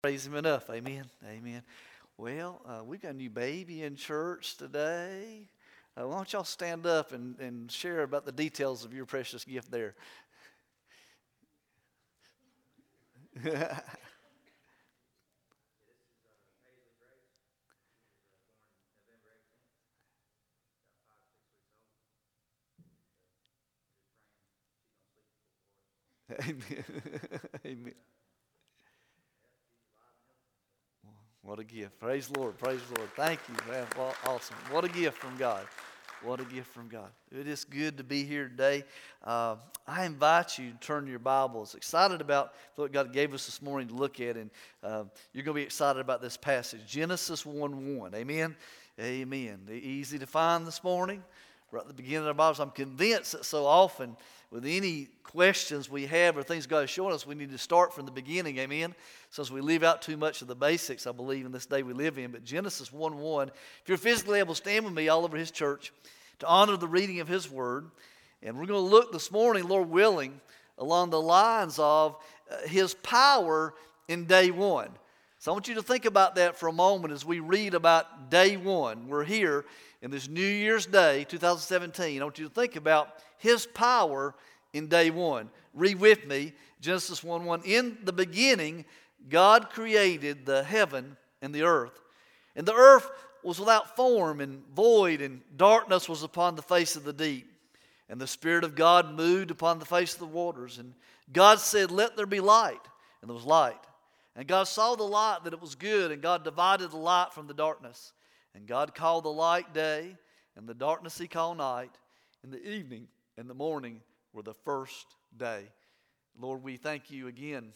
Praise Him enough. Amen. Amen. Well, we've got a new baby in church today. Why don't y'all stand up and share about the details of your precious gift there? Amen. Amen. What a gift. Praise the Lord. Praise the Lord. Thank you, man. Well, awesome. What a gift from God. What a gift from God. It is good to be here today. I invite you to turn your Bibles. Excited about what God gave us this morning to look at, and you're going to be excited about this passage. Genesis 1:1. Amen? Amen. Easy to find this morning. Right at the beginning of our Bibles. I'm convinced that so often with any questions we have or things God is showing us, we need to start from the beginning. Amen? So as we leave out too much of the basics, I believe, in this day we live in. But Genesis 1:1, if you're physically able, stand with me all over His church to honor the reading of His Word. And we're going to look this morning, Lord willing, along the lines of His power in day one. So I want you to think about that for a moment as we read about day one. We're here in this New Year's Day, 2017. I want you to think about His power in day one. Read with me, Genesis 1:1. In the beginning, God created the heaven and the earth. And the earth was without form and void, and darkness was upon the face of the deep. And the Spirit of God moved upon the face of the waters. And God said, "Let there be light." And there was light. And God saw the light that it was good, and God divided the light from the darkness. And God called the light day, and the darkness He called night. And the evening and the morning were the first day. Lord, we thank You again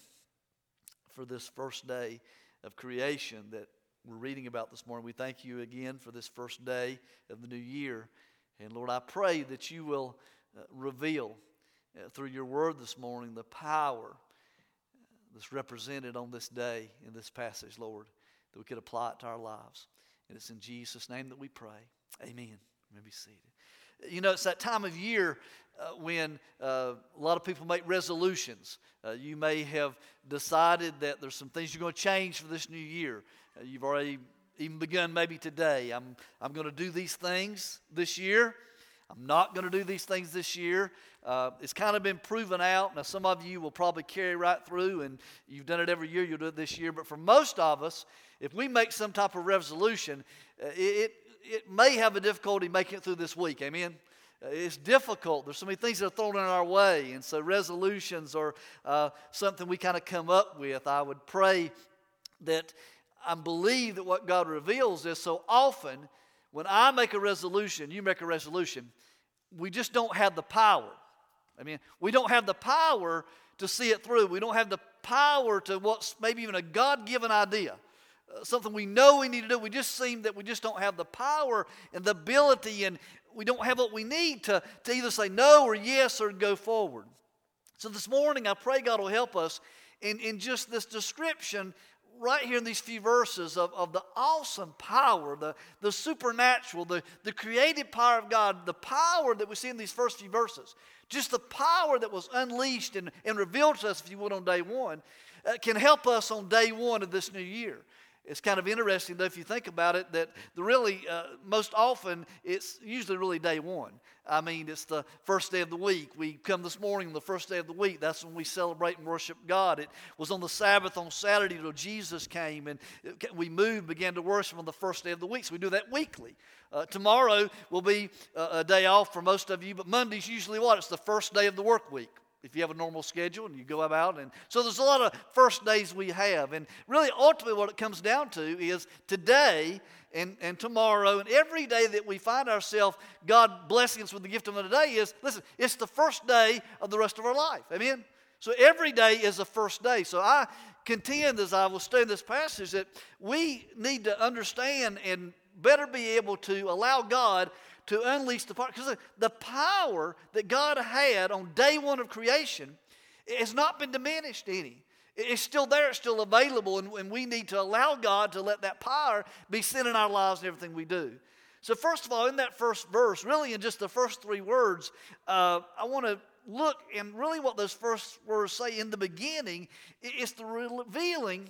for this first day of creation that we're reading about this morning. We thank You again for this first day of the new year. And Lord, I pray that You will reveal through Your word this morning the power that's represented on this day in this passage, Lord, that we could apply it to our lives. And it's in Jesus' name that we pray. Amen. You may be seated. You know, it's that time of year when a lot of people make resolutions. You may have decided that there's some things you're going to change for this new year. You've already even begun maybe today. I'm going to do these things this year. I'm not going to do these things this year. It's kind of been proven out. Now, some of you will probably carry right through, and you've done it every year. You'll do it this year. But for most of us, if we make some type of resolution, it may have a difficulty making it through this week. Amen? It's difficult. There's so many things that are thrown in our way. And so resolutions are something we kind of come up with. I would pray that I believe that what God reveals is so often when I make a resolution, you make a resolution, we just don't have the power. I mean, we don't have the power to see it through. We don't have the power to what's maybe even a God-given idea. Something we know we need to do. We just seem that we just don't have the power and the ability, and we don't have what we need to either say no or yes or go forward. So this morning, I pray God will help us in just this description right here in these few verses of the awesome power, the supernatural, the creative power of God, the power that we see in these first few verses. Just the power that was unleashed and revealed to us, if you would, on day one, can help us on day one of this new year. It's kind of interesting, though, if you think about it, that most often, it's usually really day one. I mean, it's the first day of the week. We come this morning on the first day of the week. That's when we celebrate and worship God. It was on the Sabbath on Saturday till Jesus came, and we began to worship on the first day of the week. So we do that weekly. Tomorrow will be a day off for most of you, but Monday's usually what? It's the first day of the work week. If you have a normal schedule and you go about. And so there's a lot of first days we have. And really, ultimately, what it comes down to is today and tomorrow and every day that we find ourselves, God blessing us with the gift of today is, listen, it's the first day of the rest of our life. Amen? So every day is a first day. So I contend, as I will study this passage, that we need to understand and better be able to allow God to unleash the power. Because the power that God had on day one of creation has not been diminished any. It's still there. It's still available. And we need to allow God to let that power be sent in our lives and everything we do. So first of all, in that first verse, really in just the first three words, I want to look and really what those first words say in the beginning is the revealing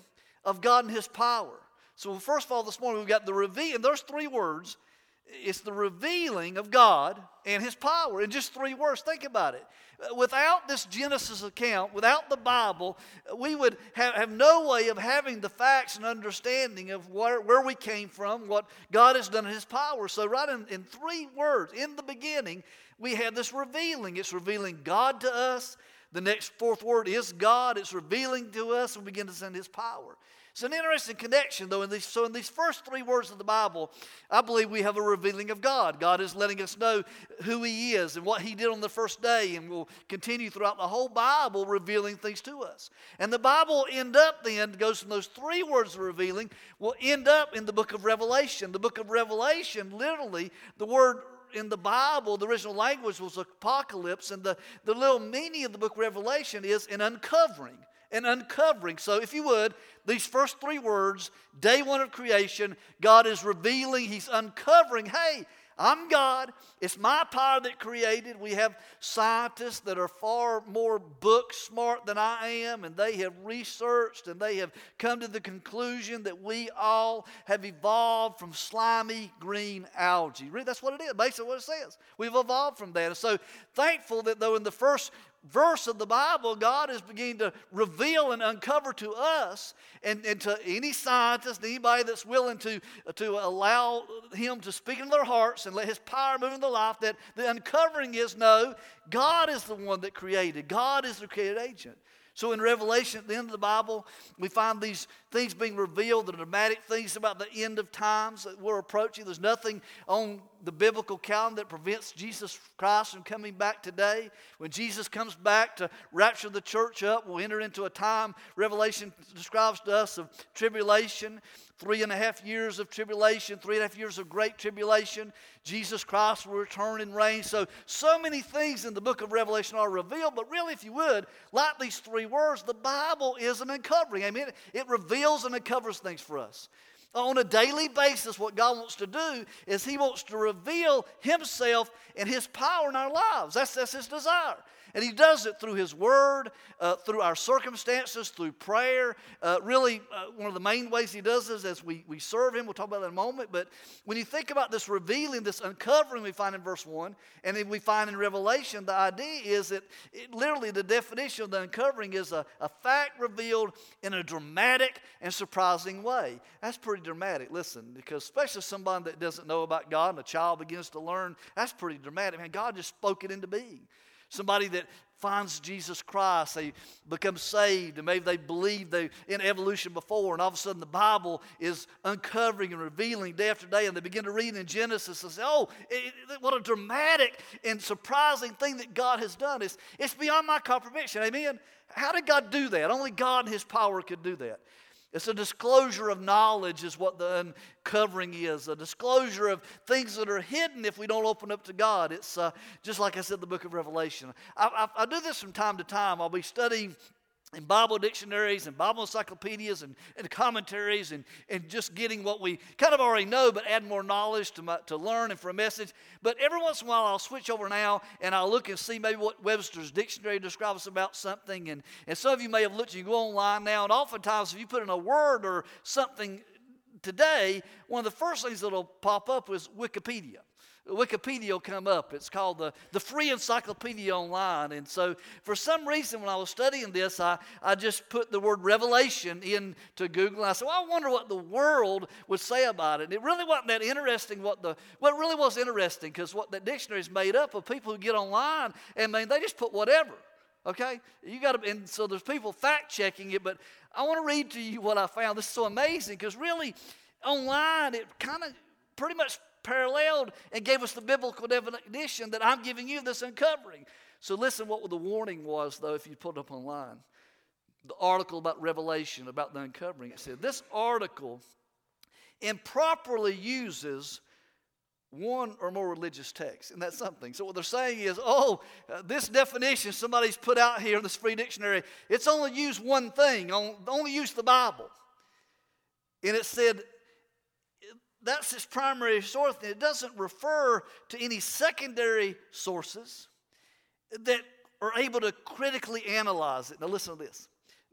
of God and His power. So first of all, this morning we've got the reveal. There's three words. It's the revealing of God and His power in just three words. Think about it. Without this Genesis account, without the Bible, we would have no way of having the facts and understanding of where we came from, what God has done in His power. So right in three words, in the beginning, we have this revealing. It's revealing God to us. The next fourth word is God. It's revealing to us and we begin to send His power. It's an interesting connection, though. In these first three words of the Bible, I believe we have a revealing of God. God is letting us know who He is and what He did on the first day, and will continue throughout the whole Bible revealing things to us. And the Bible goes from those three words of revealing, will end up in the book of Revelation. The book of Revelation, literally, the word in the Bible, the original language was apocalypse, and the little meaning of the book of Revelation is an uncovering. An uncovering. So if you would, these first three words, day one of creation, God is revealing, He's uncovering, hey, I'm God. It's my power that created. We have scientists that are far more book smart than I am, and they have researched and they have come to the conclusion that we all have evolved from slimy green algae. That's what it is, basically what it says. We've evolved from that. And so thankful that though in the first verse of the Bible, God is beginning to reveal and uncover to us and to any scientist, anybody that's willing to allow Him to speak into their hearts and let His power move in their life, that the uncovering is, no, God is the one that created. God is the created agent. So in Revelation, at the end of the Bible, we find these things being revealed, the dramatic things about the end of times that we're approaching. There's nothing on the biblical calendar that prevents Jesus Christ from coming back today. When Jesus comes back to rapture the church up, we'll enter into a time, Revelation describes to us, of tribulation, 3.5 years of tribulation, 3.5 years of great tribulation. Jesus Christ will return and reign. So many things in the book of Revelation are revealed, but really, if you would, like these three words, the Bible is an uncovering. I mean, it reveals and uncovers things for us. On a daily basis, what God wants to do is He wants to reveal Himself and His power in our lives. That's His desire. And He does it through His Word, through our circumstances, through prayer. One of the main ways He does this is we serve Him. We'll talk about that in a moment. But when you think about this revealing, this uncovering we find in verse 1, and then we find in Revelation, the idea is that literally the definition of the uncovering is a fact revealed in a dramatic and surprising way. That's pretty dramatic, listen, because especially somebody that doesn't know about God and a child begins to learn, that's pretty dramatic. Man, God just spoke it into being. Somebody that finds Jesus Christ, they become saved, and maybe they believe they in evolution before, and all of a sudden the Bible is uncovering and revealing day after day, and they begin to read in Genesis and say, what a dramatic and surprising thing that God has done. It's beyond my comprehension, amen? How did God do that? Only God and His power could do that. It's a disclosure of knowledge is what the uncovering is. A disclosure of things that are hidden if we don't open up to God. It's just like I said, the book of Revelation. I do this from time to time. I'll be studying in Bible dictionaries and Bible encyclopedias and commentaries and just getting what we kind of already know, but add more knowledge to learn and for a message. But every once in a while I'll switch over now and I'll look and see maybe what Webster's dictionary describes about something. And some of you may have looked, you go online now, and oftentimes if you put in a word or something today, one of the first things that'll pop up is Wikipedia. Wikipedia will come up. It's called the Free Encyclopedia Online. And so for some reason when I was studying this, I just put the word revelation into Google. And I said, I wonder what the world would say about it. And it really wasn't that interesting. What really was interesting, because what that dictionary is made up of people who get online and they just put whatever. Okay? And so there's people fact checking it, but I want to read to you what I found. This is so amazing because really online it kind of pretty much paralleled and gave us the biblical definition that I'm giving you, this uncovering. So listen what the warning was, though, if you put it up online. The article about Revelation, about the uncovering, it said, this article improperly uses one or more religious texts, and that's something. So what they're saying is, this definition somebody's put out here in this free dictionary, it's only used one thing, only used the Bible. And it said, that's its primary source. It doesn't refer to any secondary sources that are able to critically analyze it. Now listen to this.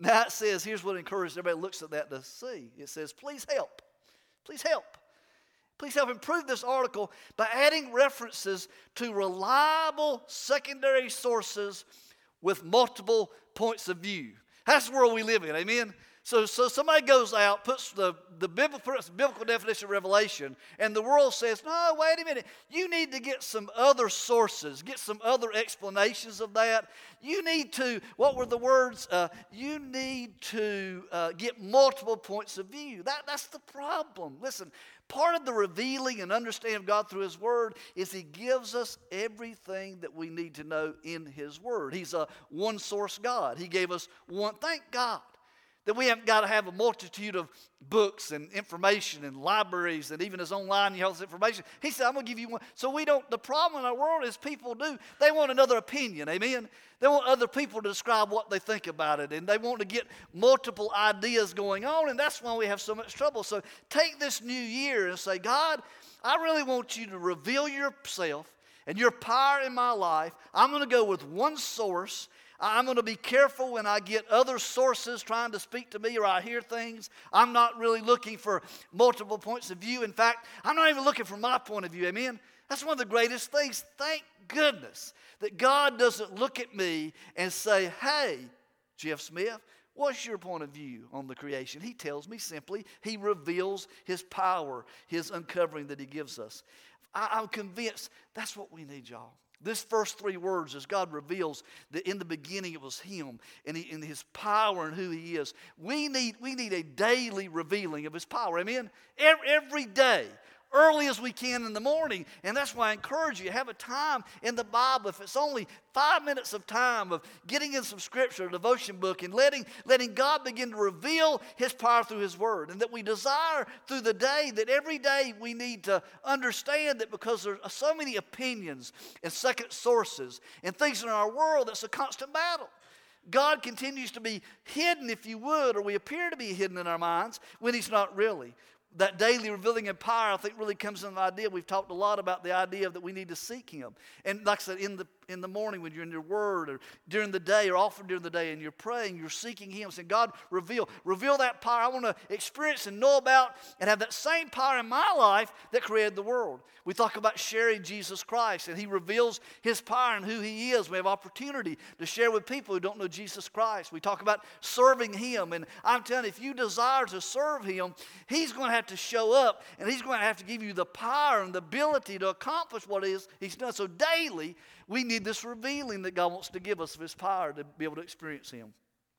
Now it says, here's what encourages everybody looks at that to see. It says, please help. Please help. Please help improve this article by adding references to reliable secondary sources with multiple points of view. That's the world we live in, amen? So somebody goes out, puts the biblical definition of revelation, and the world says, no, wait a minute. You need to get some other sources, get some other explanations of that. You need to, what were the words? You need to get multiple points of view. That's the problem. Listen, part of the revealing and understanding of God through His Word is He gives us everything that we need to know in His Word. He's a one-source God. He gave us one. Thank God that we haven't got to have a multitude of books and information and libraries and even as online you have this information. He said, I'm going to give you one. So we don't, the problem in our world is people do, they want another opinion, amen? They want other people to describe what they think about it, and they want to get multiple ideas going on, and that's why we have so much trouble. So take this new year and say, God, I really want you to reveal yourself and your power in my life. I'm going to go with one source. I'm going to be careful when I get other sources trying to speak to me or I hear things. I'm not really looking for multiple points of view. In fact, I'm not even looking from my point of view. Amen? That's one of the greatest things. Thank goodness that God doesn't look at me and say, hey, Jeff Smith, what's your point of view on the creation? He tells me simply. He reveals His power, His uncovering that He gives us. I'm convinced that's what we need, y'all. This first three words, as God reveals that in the beginning it was Him and His power and who He is. We need a daily revealing of His power. Amen? Every day. Early as we can in the morning. And that's why I encourage you, have a time in the Bible. If it's only 5 minutes of time of getting in some scripture, a devotion book, and letting God begin to reveal His power through His Word. And that we desire through the day that every day we need to understand that because there are so many opinions and second sources and things in our world, that's a constant battle. God continues to be hidden, if you would, or we appear to be hidden in our minds when He's not really. That daily revealing in power, I think, really comes in the idea. We've talked a lot about the idea that we need to seek Him. And like I said, in the morning when you're in your Word, or during the day, or often during the day, and you're praying, you're seeking Him, saying, God, reveal that power. I want to experience and know about and have that same power in my life that created the world. We talk about sharing Jesus Christ, and He reveals His power and who He is. We have opportunity to share with people who don't know Jesus Christ. We talk about serving Him, and I'm telling you, if you desire to serve Him, He's going to have to show up, and He's going to have to give you the power and the ability to accomplish what it is He's done. So daily, we need this revealing that God wants to give us of His power to be able to experience Him.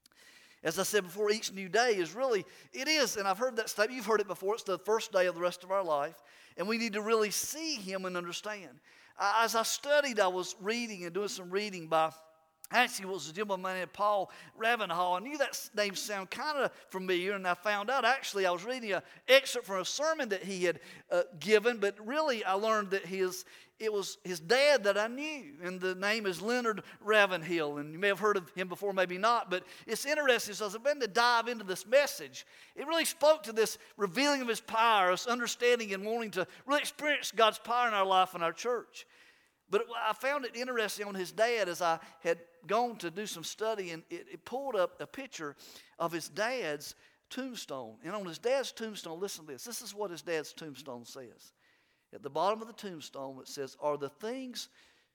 As I said before, each new day is really, it is, and I've heard that statement, you've heard it before, it's the first day of the rest of our life, and we need to really see Him and understand. As I studied, I was reading and doing some reading by, actually it was a gentleman named Paul Ravenhall. I knew that name sounded kind of familiar, and I found out actually I was reading an excerpt from a sermon that he had given, but really I learned that it was his dad that I knew, and the name is Leonard Ravenhill, and you may have heard of him before, maybe not, but it's interesting. So as I've been to dive into this message, it really spoke to this revealing of His power, us understanding and wanting to really experience God's power in our life and our church. But I found it interesting on his dad as I had gone to do some study, and it pulled up a picture of his dad's tombstone. And on his dad's tombstone, listen to this. This is what his dad's tombstone says. At the bottom of the tombstone, it says, "Are the things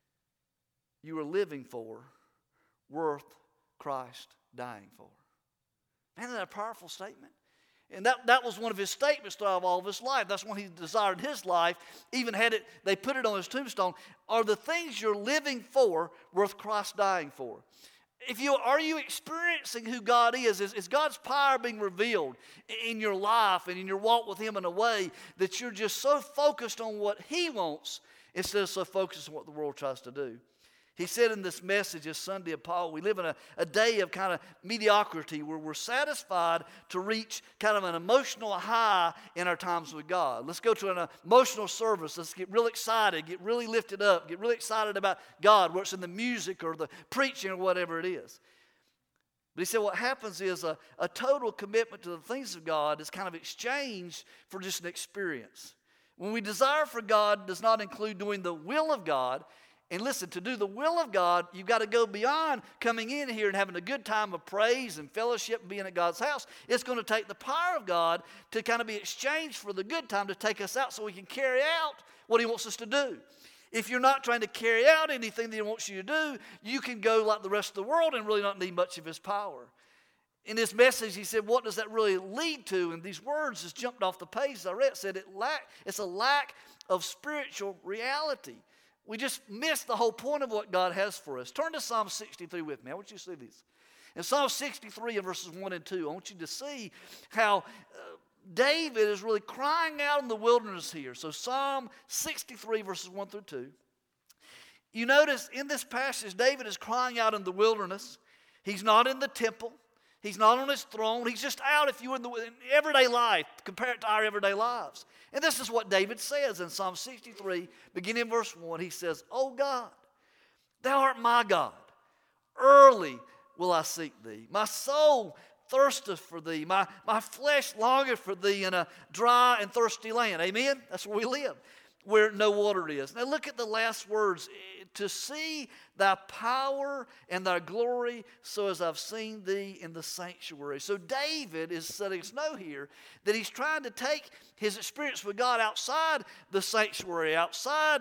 you are living for worth Christ dying for?" Man, isn't that a powerful statement? And that was one of his statements throughout all of his life. That's what he desired in his life. Even they put it on his tombstone. Are the things you're living for worth Christ dying for? Are you experiencing who God is? Is God's power being revealed in your life and in your walk with Him in a way that you're just so focused on what He wants instead of so focused on what the world tries to do? He said in this message this Sunday of Paul, we live in a day of kind of mediocrity where we're satisfied to reach kind of an emotional high in our times with God. Let's go to an emotional service. Let's get real excited, get really lifted up, get really excited about God, whether it's in the music or the preaching or whatever it is. But he said what happens is a total commitment to the things of God is kind of exchanged for just an experience. When we desire for God does not include doing the will of God, And listen, to do the will of God, you've got to go beyond coming in here and having a good time of praise and fellowship and being at God's house. It's going to take the power of God to kind of be exchanged for the good time to take us out so we can carry out what He wants us to do. If you're not trying to carry out anything that He wants you to do, you can go like the rest of the world and really not need much of His power. In this message, he said, what does that really lead to? And these words just jumped off the page I read. It said it's a lack of spiritual reality. We just miss the whole point of what God has for us. Turn to Psalm 63 with me. I want you to see this. In Psalm 63 in verses 1 and 2, I want you to see how David is really crying out in the wilderness here. So Psalm 63 verses 1 through 2. You notice in this passage, David is crying out in the wilderness. He's not in the temple. He's not on his throne. He's just out, if you were in everyday life, compared to our everyday lives. And this is what David says in Psalm 63, beginning in verse 1. He says, O God, thou art my God. Early will I seek thee. My soul thirsteth for thee. My flesh longeth for thee in a dry and thirsty land. Amen? That's where we live, where no water is. Now look at the last words. To see thy power and thy glory, so as I've seen thee in the sanctuary. So David is letting us know here that he's trying to take his experience with God outside the sanctuary, outside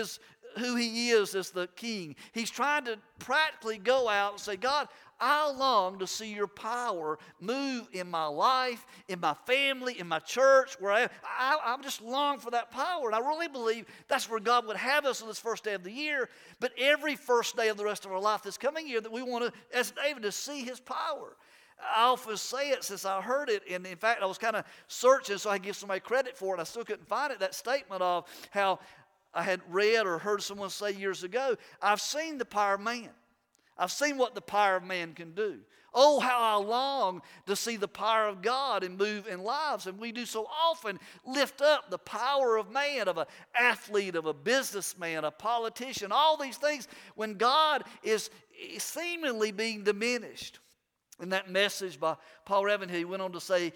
who he is as the king. He's trying to practically go out and say, God, I long to see your power move in my life, in my family, in my church, where I just long for that power. And I really believe that's where God would have us on this first day of the year, but every first day of the rest of our life this coming year, that we want to, as David, to see his power. I often say it since I heard it, and in fact I was kind of searching so I could give somebody credit for it, and I still couldn't find it, that statement of how I had read or heard someone say years ago, I've seen the power of man. I've seen what the power of man can do. Oh, how I long to see the power of God and move in lives. And we do so often lift up the power of man, of an athlete, of a businessman, a politician, all these things, when God is seemingly being diminished. In that message by Paul Ravenhill, he went on to say,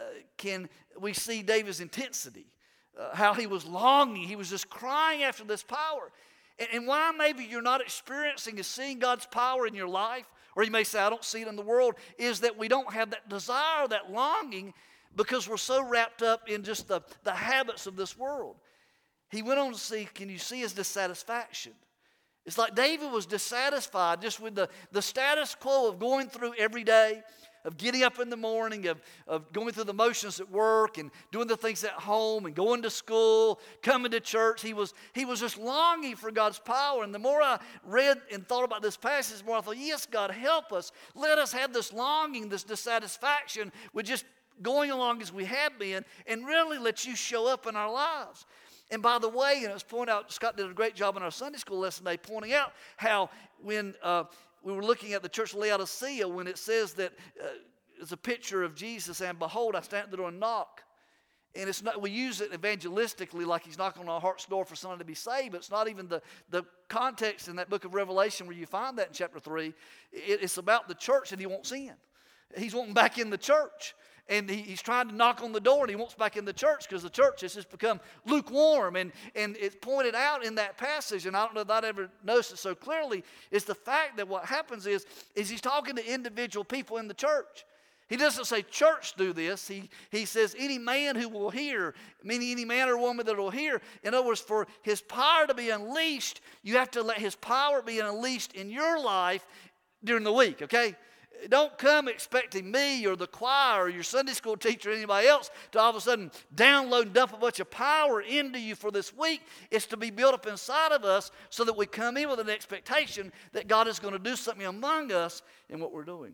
can we see David's intensity? How he was longing, he was just crying after this power. And why maybe you're not experiencing and seeing God's power in your life, or you may say, I don't see it in the world, is that we don't have that desire, that longing, because we're so wrapped up in just the habits of this world. He went on to see, can you see his dissatisfaction? It's like David was dissatisfied just with the status quo of going through every day, of getting up in the morning, of going through the motions at work and doing the things at home and going to school, coming to church. He was just longing for God's power. And the more I read and thought about this passage, the more I thought, yes, God, help us. Let us have this longing, this dissatisfaction with just going along as we have been, and really let you show up in our lives. And by the way, and it was pointed out, Scott did a great job in our Sunday school lesson today, pointing out how when we were looking at the church of Laodicea, when it says that it's a picture of Jesus, and behold, I stand at the door and knock. And it's not, we use it evangelistically like he's knocking on our heart's door for someone to be saved, but it's not even the context in that book of Revelation where you find that in chapter 3. It's about the church that he wants in. He's wanting back in the church. And he's trying to knock on the door, and he wants back in the church because the church has just become lukewarm. And it's pointed out in that passage, and I don't know that I ever noticed it so clearly, is the fact that what happens is he's talking to individual people in the church. He doesn't say, church, do this. He says, any man who will hear, meaning any man or woman that will hear. In other words, for his power to be unleashed, you have to let his power be unleashed in your life during the week, okay? Don't come expecting me or the choir or your Sunday school teacher or anybody else to all of a sudden download and dump a bunch of power into you for this week. It's to be built up inside of us so that we come in with an expectation that God is going to do something among us in what we're doing.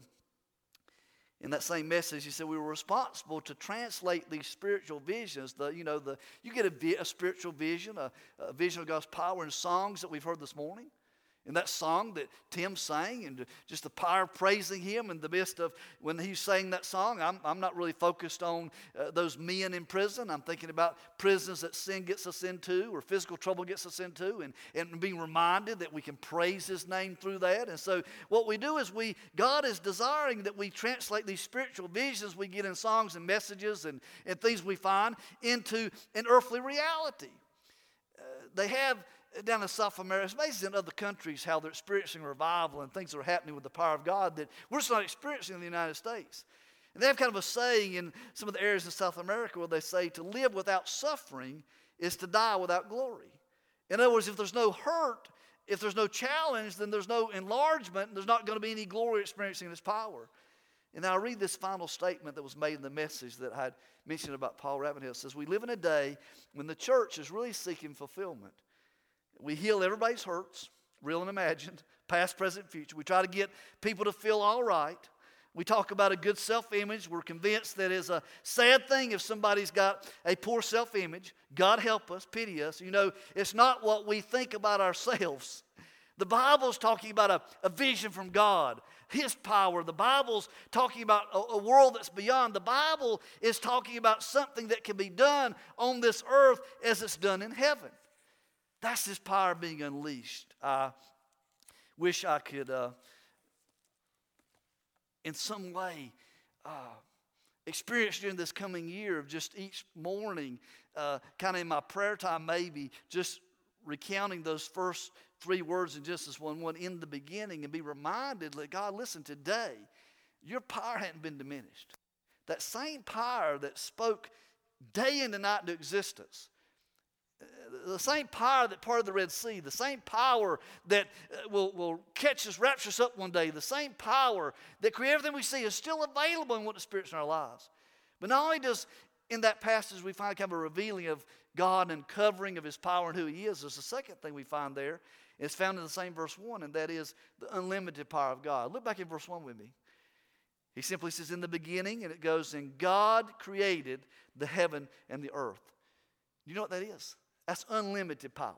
In that same message, he said we were responsible to translate these spiritual visions. You get a spiritual vision, a vision of God's power in songs that we've heard this morning. And that song that Tim sang, and just the power of praising him in the midst of when he sang that song, I'm not really focused on those men in prison. I'm thinking about prisons that sin gets us into or physical trouble gets us into, and being reminded that we can praise his name through that. And so what we do is God is desiring that we translate these spiritual visions we get in songs and messages and things we find into an earthly reality. They have down in South America. It's amazing in other countries how they're experiencing revival and things are happening with the power of God that we're just not experiencing in the United States. And they have kind of a saying in some of the areas in South America where they say to live without suffering is to die without glory. In other words, if there's no hurt, if there's no challenge, then there's no enlargement, and there's not going to be any glory experiencing His power. And now I read this final statement that was made in the message that I had mentioned about Paul Ravenhill. It says, we live in a day when the church is really seeking fulfillment. We heal everybody's hurts, real and imagined, past, present, future. We try to get people to feel all right. We talk about a good self-image. We're convinced that it's a sad thing if somebody's got a poor self-image. God help us, pity us. You know, it's not what we think about ourselves. The Bible's talking about a vision from God, His power. The Bible's talking about a world that's beyond. The Bible is talking about something that can be done on this earth as it's done in heaven. That's His power being unleashed. I wish I could, in some way, experience during this coming year of just each morning, kind of in my prayer time maybe, just recounting those first 3 words in Genesis 1:1 in the beginning and be reminded that, God, listen, today, your power hadn't been diminished. That same power that spoke day into night into existence, the same power that parted the Red Sea, the same power that will catch us, rapture us up one day, the same power that created everything we see is still available in what the Spirit's in our lives. But not only does in that passage we find kind of a revealing of God and covering of His power and who He is, there's a second thing we find there. It's found in the same verse 1, and that is the unlimited power of God. Look back in verse 1 with me. He simply says, in the beginning, and it goes, and God created the heaven and the earth. You know what that is? That's unlimited power.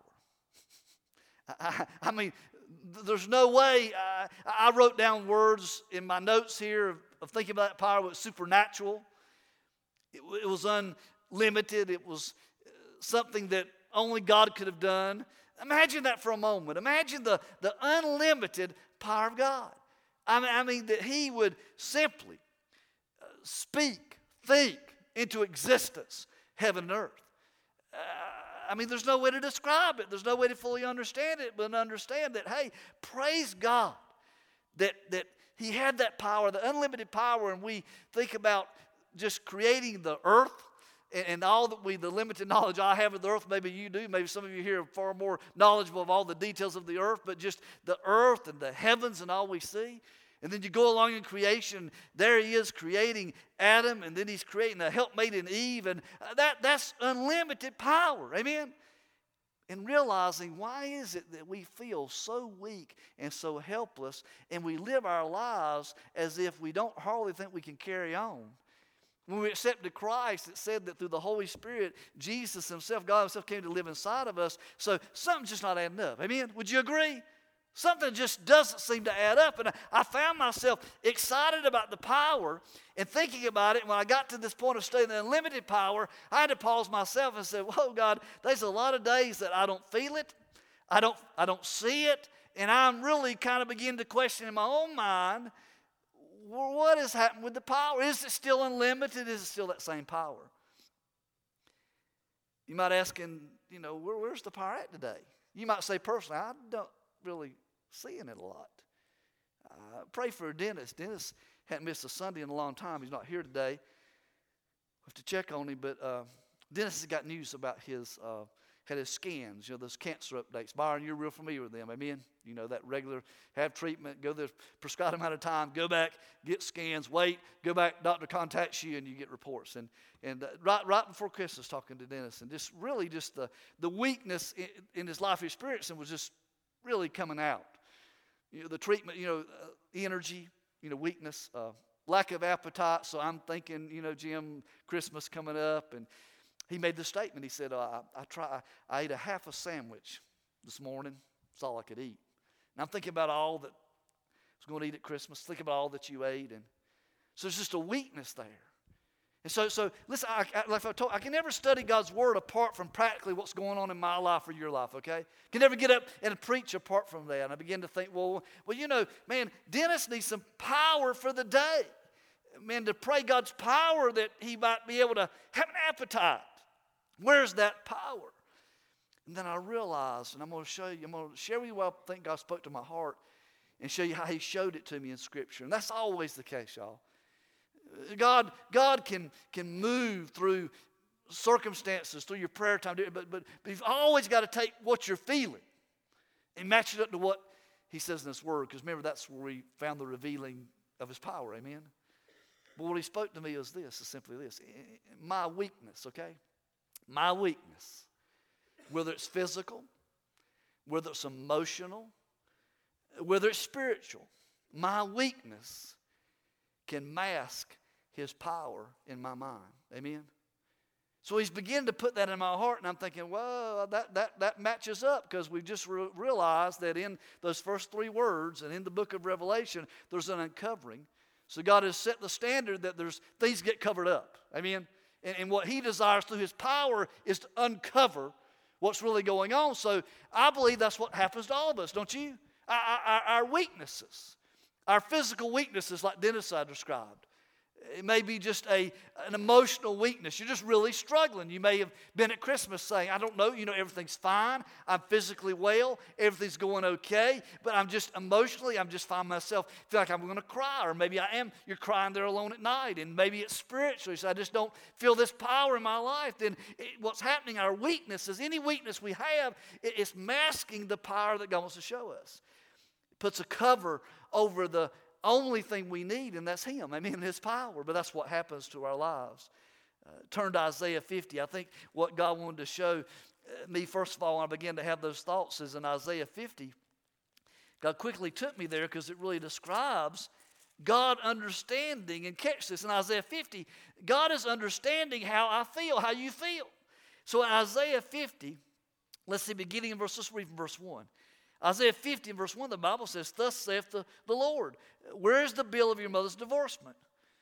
I mean, there's no way. I wrote down words in my notes here of thinking about that power. It was supernatural. It was unlimited. It was something that only God could have done. Imagine that for a moment. Imagine the unlimited power of God. I mean that He would simply speak, think into existence heaven and earth. I mean, there's no way to describe it. There's no way to fully understand it, but understand that, hey, praise God that He had that power, the unlimited power, and we think about just creating the earth and all that the limited knowledge I have of the earth, maybe you do. Maybe some of you here are far more knowledgeable of all the details of the earth, but just the earth and the heavens and all we see. And then you go along in creation, there He is creating Adam, and then He's creating a helpmate in Eve, and that's unlimited power, amen? And realizing why is it that we feel so weak and so helpless, and we live our lives as if we don't hardly think we can carry on. When we accepted Christ, it said that through the Holy Spirit, Jesus Himself, God Himself came to live inside of us, so something's just not adding up, amen? Would you agree? Something just doesn't seem to add up. And I found myself excited about the power and thinking about it. And when I got to this point of studying the unlimited power, I had to pause myself and say, whoa, God, there's a lot of days that I don't feel it. I don't see it. And I'm really kind of beginning to question in my own mind, well, what has happened with the power? Is it still unlimited? Is it still that same power? You might ask, where's the power at today? You might say personally, I don't really seeing it a lot. Pray for Dennis. Dennis hadn't missed a Sunday in a long time. He's not here today. We have to check on him, but Dennis has got news about had his scans, those cancer updates. Byron, you're real familiar with them, amen? You know, that regular, have treatment, go the prescribed amount of time, go back, get scans, wait, go back, doctor contacts you, and you get reports. And right before Christmas, talking to Dennis, and just really just the weakness in his life experience was just really coming out. The treatment, energy, weakness, lack of appetite. So I'm thinking, Jim, Christmas coming up, and he made the statement. He said, I ate a half a sandwich this morning. That's all I could eat. And I'm thinking about all that I was going to eat at Christmas. Think about all that you ate. And so there's just a weakness there. And so listen, like I told, I can never study God's Word apart from practically what's going on in my life or your life, okay? I can never get up and preach apart from that. And I begin to think, man, Dennis needs some power for the day. Man, to pray God's power that he might be able to have an appetite. Where's that power? And then I realized, and I'm going to share with you what I think God spoke to my heart and show you how he showed it to me in Scripture. And that's always the case, y'all. God can move through circumstances, through your prayer time, but you've always got to take what you're feeling and match it up to what he says in this word. Because remember, that's where we found the revealing of his power, amen? But what he spoke to me is simply this. My weakness, okay? My weakness, whether it's physical, whether it's emotional, whether it's spiritual, my weakness can mask his power in my mind. Amen? So he's beginning to put that in my heart, and I'm thinking, well, that matches up, because we just realized that in those first 3 words and in the book of Revelation, there's an uncovering. So God has set the standard that there's things get covered up. Amen? And what he desires through his power is to uncover what's really going on. So I believe that's what happens to all of us, don't you? Our weaknesses, our physical weaknesses, like Dennis described. It may be just an emotional weakness. You're just really struggling. You may have been at Christmas saying, I don't know, everything's fine. I'm physically well. Everything's going okay. But I'm just emotionally, I'm just finding myself, feel like I'm going to cry. Or maybe I am. You're crying there alone at night. And maybe it's spiritually. So I just don't feel this power in my life. Then what's happening, our weaknesses, any weakness we have, it's masking the power that God wants to show us. It puts a cover over the only thing we need, and that's him. I mean, his power. But that's what happens to our lives. Turn to Isaiah 50. I think what God wanted to show me, first of all, when I began to have those thoughts, is in Isaiah 50. God quickly took me there because it really describes God understanding. And catch this, in Isaiah 50, God is understanding how I feel, how you feel. So in Isaiah 50, let's see, beginning in let's read from verse 1. Isaiah 50 verse 1, the Bible says, Thus saith the Lord, where is the bill of your mother's divorcement?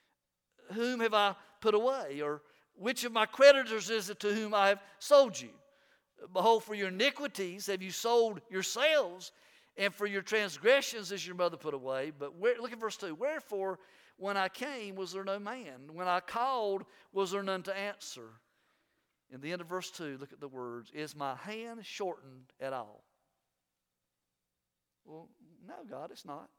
Whom have I put away? Or which of my creditors is it to whom I have sold you? Behold, for your iniquities have you sold yourselves, and for your transgressions is your mother put away. But look at verse 2. Wherefore, when I came, was there no man? When I called, was there none to answer? In the end of verse 2, look at the words. Is my hand shortened at all? Well, no, God, it's not.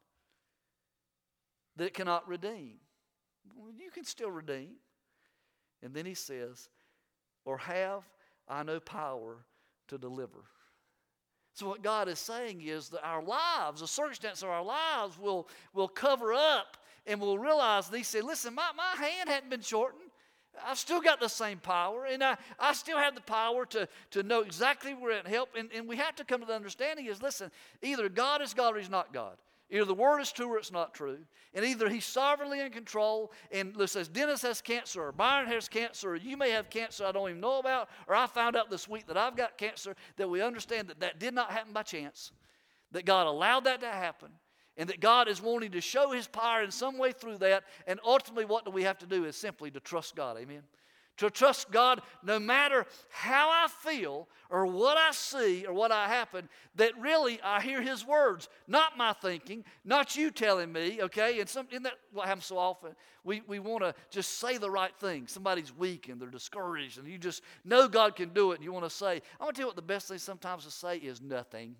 That it cannot redeem. Well, you can still redeem. And then he says, or have I no power to deliver? So what God is saying is that our lives, the circumstance of our lives will cover up, and we'll realize, and he said, listen, my hand hadn't been shortened. I've still got the same power, and I still have the power to know exactly where it help. And we have to come to the understanding is, listen, either God is God or he's not God. Either the word is true or it's not true. And either he's sovereignly in control, and listen, Dennis has cancer, or Byron has cancer, or you may have cancer I don't even know about, or I found out this week that I've got cancer, that we understand that did not happen by chance, that God allowed that to happen. And that God is wanting to show his power in some way through that. And ultimately, what do we have to do is simply to trust God. Amen? To trust God no matter how I feel or what I see or what I happen, that really I hear his words, not my thinking, not you telling me, okay? And isn't that what happens so often? We want to just say the right thing. Somebody's weak and they're discouraged and you just know God can do it and you want to say, I'm going to tell you what the best thing sometimes to say is nothing.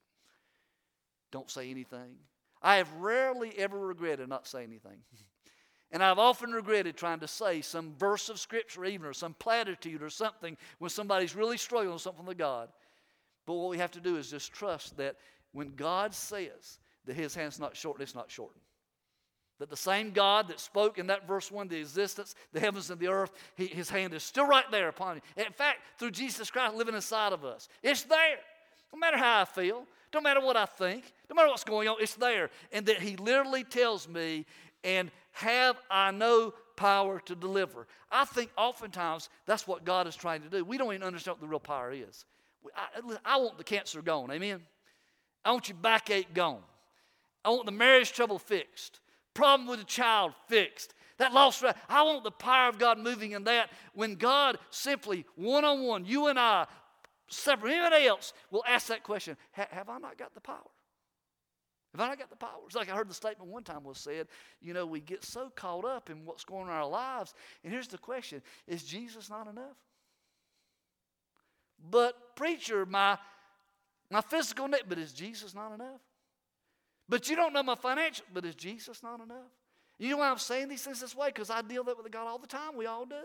Don't say anything. I have rarely ever regretted not saying anything. And I've often regretted trying to say some verse of Scripture even, or some platitude or something when somebody's really struggling with something with God. But what we have to do is just trust that when God says that his hand's not shortened, it's not shortened. That the same God that spoke in that verse 1, the existence, the heavens and the earth, his hand is still right there upon you. In fact, through Jesus Christ living inside of us, it's there. No matter how I feel, no matter what I think, no matter what's going on, it's there. And that he literally tells me, and have I no power to deliver? I think oftentimes that's what God is trying to do. We don't even understand what the real power is. I want the cancer gone, amen? I want your backache gone. I want the marriage trouble fixed. Problem with the child fixed. That lost right. I want the power of God moving in that. When God simply, one-on-one, you and I, separate, anybody else will ask that question, have I not got the power? Have I not got the power? It's like I heard the statement one time was said, we get so caught up in what's going on in our lives. And here's the question, is Jesus not enough? But preacher, my physical need, but is Jesus not enough? But you don't know my financial, but is Jesus not enough? You know why I'm saying these things this way? Because I deal with God all the time. We all do.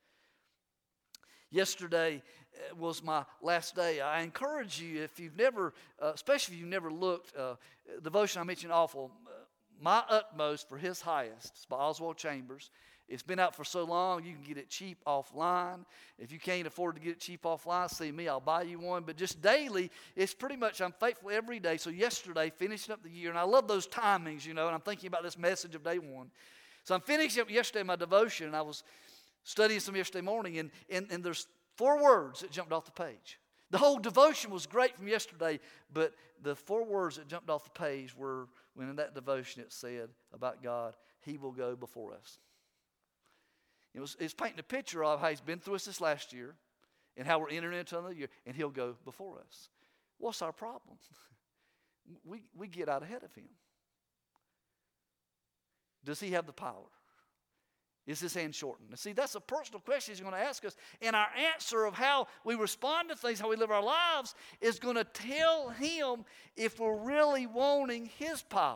Yesterday was my last day. I encourage you, if you've never, especially if you've never looked, devotion I mentioned awful, My Utmost for His Highest. It's by Oswald Chambers. It's been out for so long, you can get it cheap offline. If you can't afford to get it cheap offline, see me, I'll buy you one. But just daily, it's pretty much, I'm faithful every day. So yesterday, finishing up the year, and I love those timings, and I'm thinking about this message of day one. So I'm finishing up yesterday my devotion, and I was studying some yesterday morning, and there's 4 words that jumped off the page. The whole devotion was great from yesterday, but the 4 words that jumped off the page were, when in that devotion it said about God, He will go before us. It's painting a picture of how He's been through us this last year and how we're entering into another year, and He'll go before us. What's our problem? We get out ahead of Him. Does He have the power? Is His hand shortened? Now, see, that's a personal question He's going to ask us, and our answer of how we respond to things, how we live our lives, is going to tell Him if we're really wanting His power.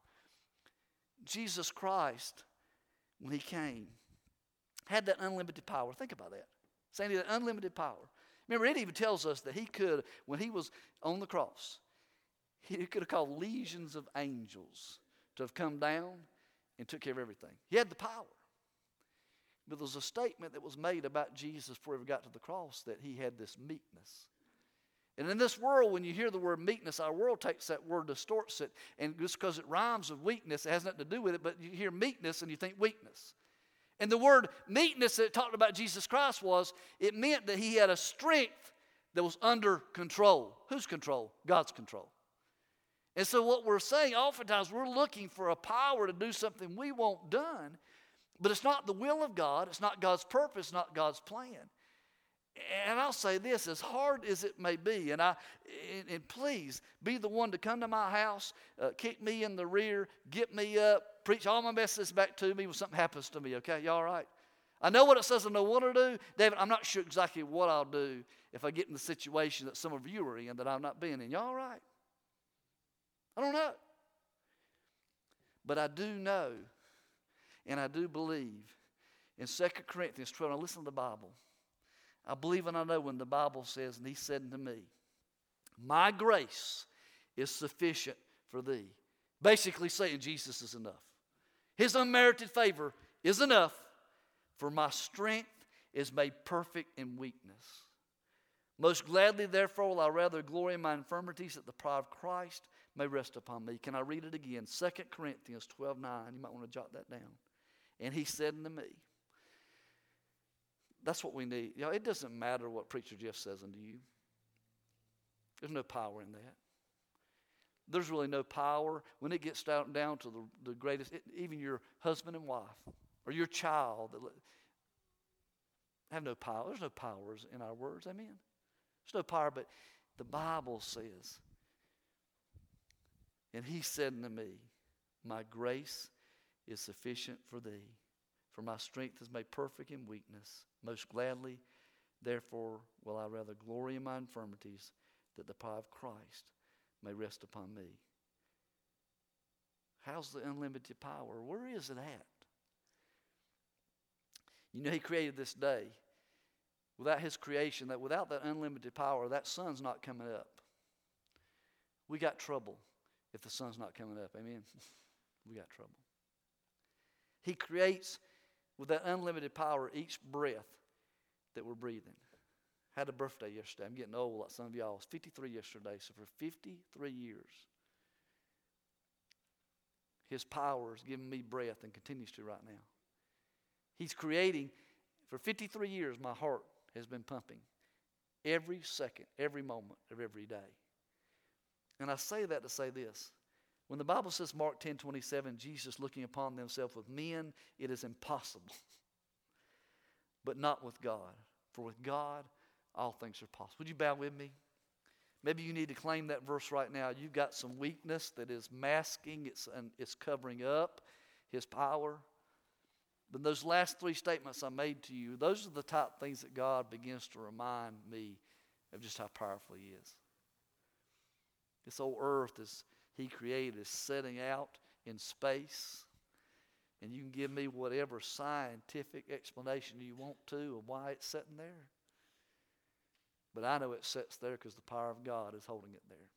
Jesus Christ, when He came, had that unlimited power. Think about that. Saying that unlimited power. Remember, it even tells us that He could, when He was on the cross, He could have called legions of angels to have come down and took care of everything. He had the power. But there was a statement that was made about Jesus before He got to the cross that He had this meekness. And in this world, when you hear the word meekness, our world takes that word, distorts it, and just because it rhymes with weakness, it has nothing to do with it, but you hear meekness and you think weakness. And the word meekness that it talked about Jesus Christ it meant that He had a strength that was under control. Whose control? God's control. And so what we're saying, oftentimes we're looking for a power to do something we want done, but it's not the will of God, it's not God's purpose, not God's plan. And I'll say this, as hard as it may be, and please be the one to come to my house, kick me in the rear, get me up, preach all my messages back to me when something happens to me, okay? You all right? I know what it says I know what to do. David, I'm not sure exactly what I'll do if I get in the situation that some of you are in that I'm not being in. You all right? I don't know. But I do know, and I do believe in 2 Corinthians 12, now listen to the Bible. I believe and I know when the Bible says, and He said unto me, my grace is sufficient for thee. Basically saying Jesus is enough. His unmerited favor is enough, for my strength is made perfect in weakness. Most gladly, therefore, will I rather glory in my infirmities, that the power of Christ may rest upon me. Can I read it again? 2 Corinthians 12:9. You might want to jot that down. And He said unto me, that's what we need. It doesn't matter what Preacher Jeff says unto you. There's no power in that. There's really no power when it gets down to the greatest, even your husband and wife or your child have no power. There's no powers in our words. Amen. There's no power, but the Bible says, and He said unto me, my grace is sufficient for thee, for my strength is made perfect in weakness. Most gladly, therefore, will I rather glory in my infirmities, that the power of Christ may rest upon me. How's the unlimited power? Where is it at? He created this day. Without His creation, without that unlimited power, that sun's not coming up. We got trouble if the sun's not coming up. Amen? We got trouble. He creates with that unlimited power each breath that we're breathing. Had a birthday yesterday. I'm getting old like some of y'all. I was 53 yesterday. So for 53 years, His power has given me breath and continues to right now. He's creating, for 53 years, my heart has been pumping every second, every moment of every day. And I say that to say this. When the Bible says, Mark 10:27, Jesus looking upon Himself with men, it is impossible. But not with God. For with God, all things are possible. Would you bow with me? Maybe you need to claim that verse right now. You've got some weakness that is masking, it's covering up His power. Then those last 3 statements I made to you, those are the type things that God begins to remind me of just how powerful He is. This old earth is He created is setting out in space. And you can give me whatever scientific explanation you want to of why it's sitting there. But I know it sits there because the power of God is holding it there.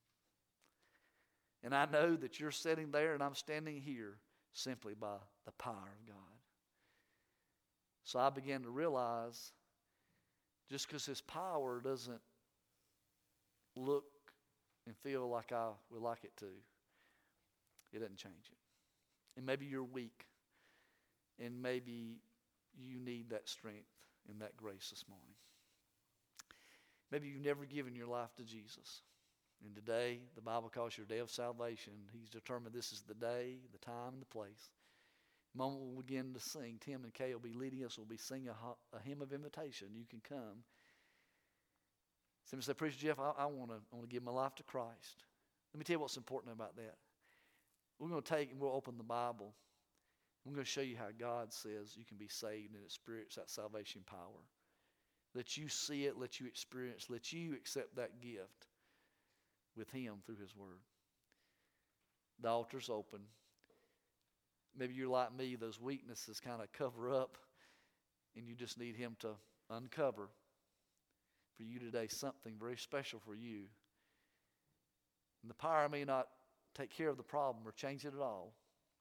And I know that you're sitting there and I'm standing here simply by the power of God. So I began to realize just because His power doesn't look and feel like I would like it to, it doesn't change it. And maybe you're weak. And maybe you need that strength and that grace this morning. Maybe you've never given your life to Jesus. And today, the Bible calls your day of salvation. He's determined this is the day, the time, and the place. The moment we'll begin to sing, Tim and Kay will be leading us. We'll be singing a hymn of invitation. You can come. Somebody say, Preacher Jeff, I want to give my life to Christ. Let me tell you what's important about that. We're going to take and we'll open the Bible. I'm going to show you how God says you can be saved and experience that salvation power. Let you see it, let you experience, let you accept that gift with Him through His Word. The altar's open. Maybe you're like me, those weaknesses kind of cover up and you just need Him to uncover for you today something very special for you. And the power may not take care of the problem or change it at all,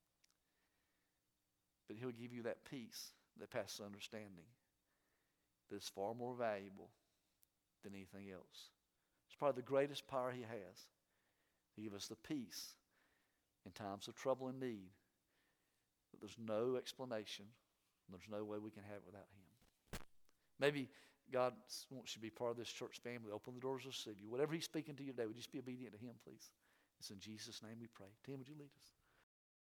but He'll give you that peace that passes understanding that is far more valuable than anything else. It's probably the greatest power He has to give us the peace in times of trouble and need that there's no explanation and there's no way we can have it without Him. Maybe God wants you to be part of this church family. Open the doors to receive you. Whatever He's speaking to you today, would you just be obedient to Him, please? It's in Jesus' name we pray. Tim, would you lead us?